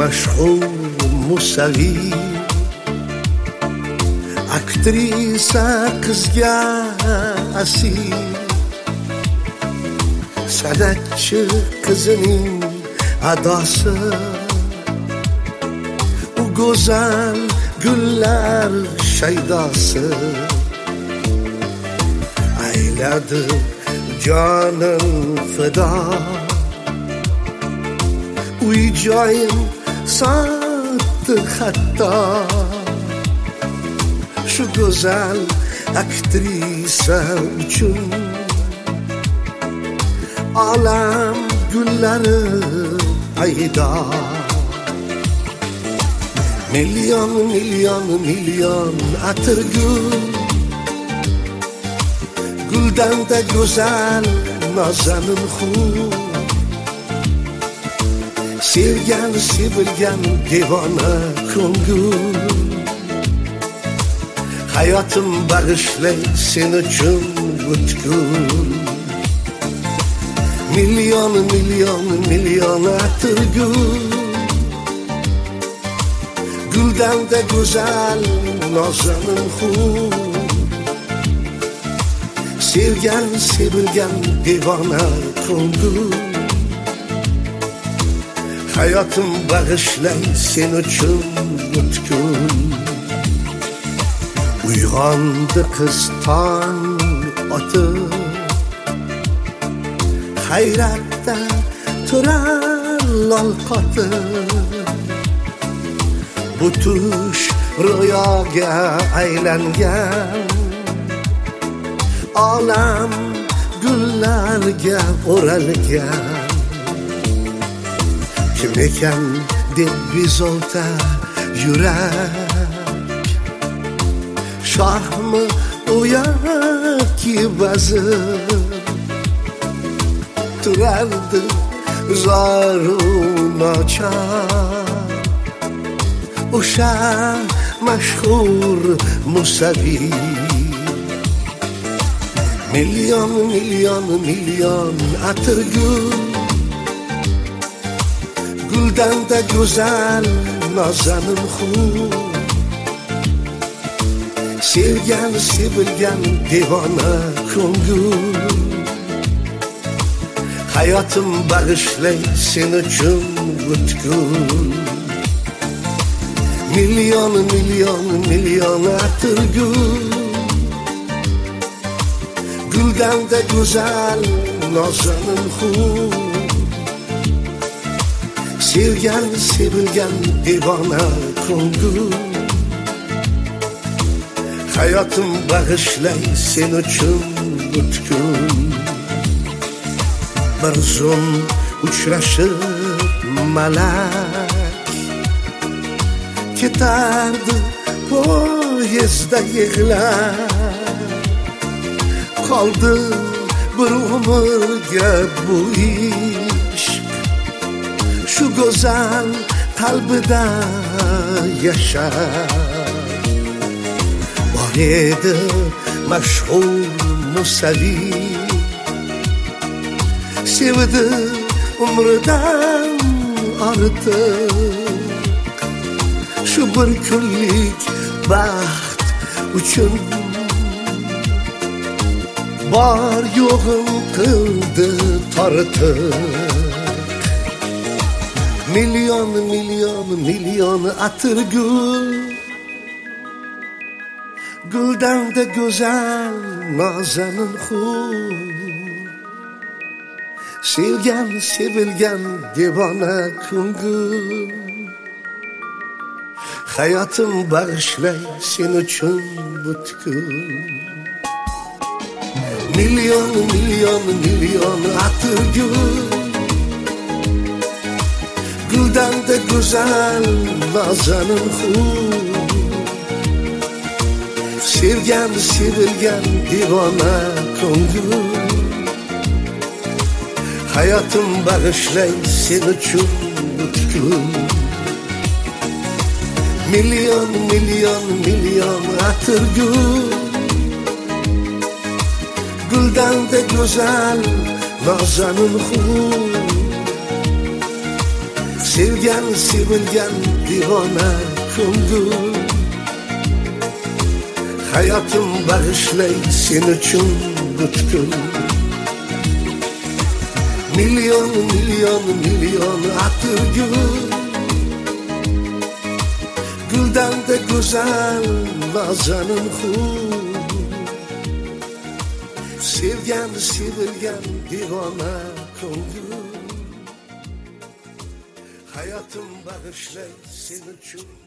مشهور موسوی aktrisa qizga asil san'atchi qizining adosi u go'zal gullar shaydosi ayladi jonim fido uy joyim sotdi hatto shu go'zal aktrisa uchun olam gullari paydo million million million atirgul guldanda go'zal nozanin xun sevgan sevilgan devona ko'ngil hayotim bag'ishlay sen uchun butkul million million million atirgul guldanda go'zal nozanin xun sevgan sevilgan devona ko'ngil hayotim bag'ishlay sen uchun butkul uyg'ondi qiz tong otib hayratda turar lol qotib bu tush ro'yoga aylangan olam gullarga o'ralgan kim ekan deb bezovta yurak shohmi u yoki vazir turardi zoru nochor o'sha mashhur Musaviy million million million atirgul guldanda go'zal nozanin xun sevgan sevilgan devona ko'ngil hayotim bag'ishlay sen uchun butkul million million million atirgul guldanda go'zal nozanin xun sevgan sevilgan devona ko'ngil hayotim bag'ishlay sen uchun butkul bir zum uchrashib malak ketardi poyezdda yig'lab qoldi bir umrga bu ishq shu go'zal qalbida yashab bor edi mashhur Musaviy sevdi umridan ortiq shu bir kunlik baxt uchun bor yo'g'im qildi tortiq million million million atirgul guldanda go'zal nozanin xun sevgan sevilgan devona ko'ngil hayotim bag'ishlay sen uchun butkul million million million atirgul guldanda go'zal nozanin xun sevgan sevilgan devona ko'ngil hayotim bag'ishlay sen uchun butkul million million million atirgul guldanda go'zal nozanin xun Sevgen sevilgen divona ko'ngil. Hayotim bag'ishlay sen uchun butkul. Milyon milyon milyon atir gul. Guldan da güzel nazanin xun. Sevgen sevilgen divona ko'ngil. Hayatım bağışlay sen uchun